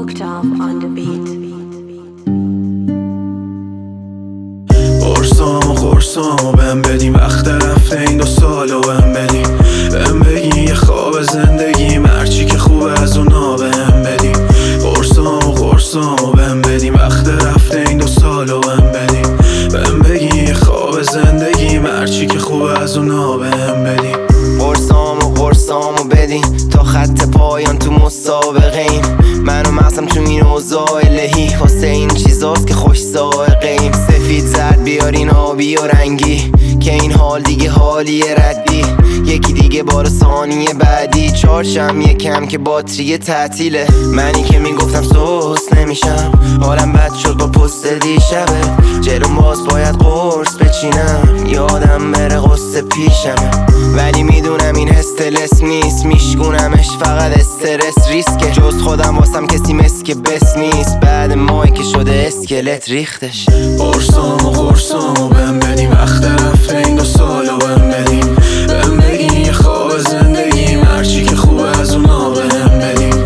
Octave on the beat. قرصامو بهم بدیم، وقت رفته این 2 سالو بهم بدیم. بهم بگی یه خواب زندگی، مرچی که خوبه از اونا بهم بدیم. قرصامو بهم بدیم، وقت رفته این 2 سالو بهم بدیم. بهم بگی یه خواب زندگی، مرچی که خوبه از اونا بهم بدیم. قرصامو بدین تا خط پایان تو مسابقه ایم. من و مغزم تو این اوضاع الهی، واسه این چیزاست که خوش ذائقه ایم. سفید زرد بیارین آبی و رنگی، که این حال دیگه حالی ردی. یکی دیگه بار ثانیه بعدی، چارشم یکم که باتری تعطیله. منی که میگفتم سوس نمیشم، حالم بد شد با پست دیشبه. جلوم باز باید قرص بچینم، یادم بره قصه پیشمه. ولی میدونم این استرس نیست، میشکونمش فقط استرس ریسکه. جز خودم واسم کسی مسک بس نیست، بعد ماهی که شده اسکلت ریختش. قرصامو بهم بدیم، وقت رفته این 2 سالو بهم بدیم. بهم بگی یه خواب زندگی، مرچی که خوبه از اونا بهم بدیم.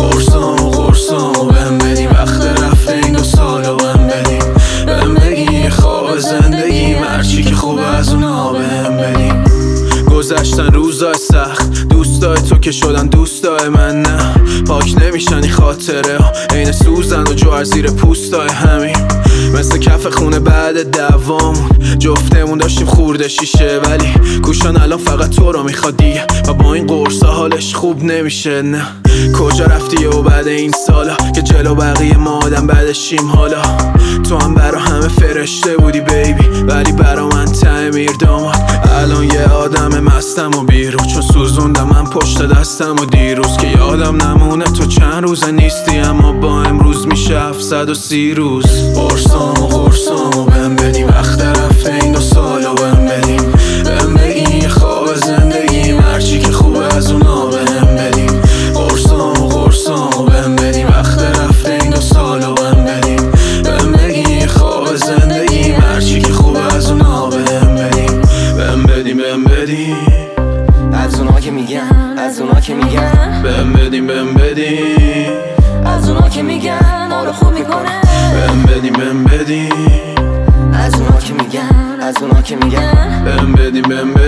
قرصامو بهم بدیم، وقت رفته این 2 سالو بهم بدیم. بهم بگی یه خواب زندگی، مرچی که خوبه از اونا بهم بدیم. گذشتن روزای سخت، دوستای تو که شدن دوستای من نه. پاک نمیشن این خاطره ها، عین سوزن و جوهر زیر پوستای همین. مثل کف خونه بعد دوامون، جفتمون داشتیم خورده شیشه. ولی کوشان الان فقط تو رو میخواد دیگه، و با این قرصا حالش خوب نمیشه. نه کجا رفتی و بعد این سالا که جلو بقیه ما آدم بعدشیم. حالا تو هم برا همه فرشته بودی بیبی، ولی برا من تعمیر داماد. الان یه آدم مستم و بیرون، چون سوزوندم من پشت دستم و دیروز. که یادم نمونه تو چند روزه نیستی، اما با امروز میشه 730 روز. قرصامو بهم بدیم، وقت رفته این 2 سالو بهم بدیم. بهم بگی یه خواب زندگی، مرچی که خوبه از اونا بهم بدیم. قرصامو بهم بدیم، وقت رفته این 2 سالو بهم بدیم. بهم بگی یه خواب زندگی، مرچی که خوبه از اونا بهم بدیم. بهم بدیم از اونا که میگن بهم بدیم از اونا که میگن ما رو خوب میکنن. بهم بدیم از اونا که میگن بهم بدیم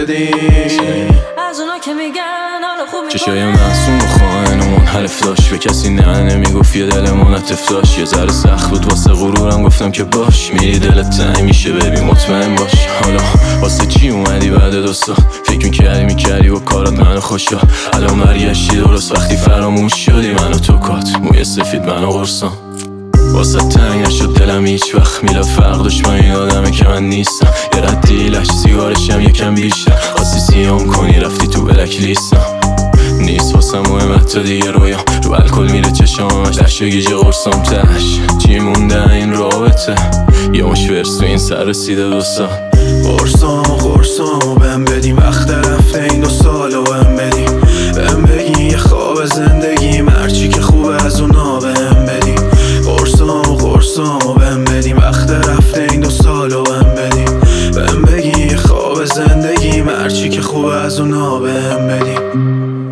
از اونا که میگن حالا خوب چشای معصوم و خائن و منحرف داشت، به کسی نه نمیگفت، یه دل منعطف داشت. یه ذره سخت بود واسه غرورم، گفتم که باش میری دلت تنگ میشه ببین مطمئن باش. حالا واسه چی اومدی بعد 2 سال؟ فکر میکردی و کارات منو خوشا. الان برگشتی درست وقتی فراموش شدی، منو تو کات موی سفید منو قرصام. واسه تنگ نشد دلم هیچ وقت، میلاد فرق داشت با این آدمه که من نیستم. یه ردی لش سیگارشم یکم بیشتر، خواستی سیام کنی رفتی تو بلک لیستم. نیست واسه مهم حتی دیگه رویام، رو الکل میره چشامش، لش و گیج قرصام تش. چی مونده این رابطه، یه مش ورس تو این سر رسیده 2 سال. قرصامو بهم بدیم، وقت رفته این 2 سالو بهم بدیم. بهم بگی یه خواب زندگی، مرچی که خوبه از اونا بهم بدیم. قرصامو بهم بدیم، وقت رفته این 2 سالو بهم بدیم. بهم بگی یه خواب زندگی، مرچی که خوبه از اونا بهم بدیم.